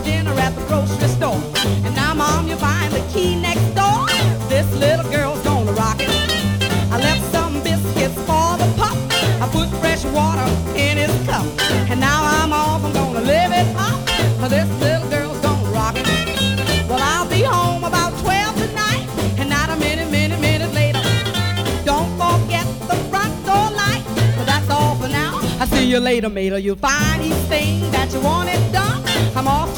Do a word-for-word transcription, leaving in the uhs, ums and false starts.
dinner at the grocery store. And now, Mom, you're buying the key next door. This little girl's gonna rock it. I left some biscuits for the pup. I put fresh water in his cup. And now I'm off, I'm gonna live it up. This little girl's gonna rock it. Well, I'll be home about twelve tonight, and not a minute, minute, minute later. Don't forget the front door light. Well, that's all for now. I'll see you later, mater. You'll find each thing that you wanted done. I'm off.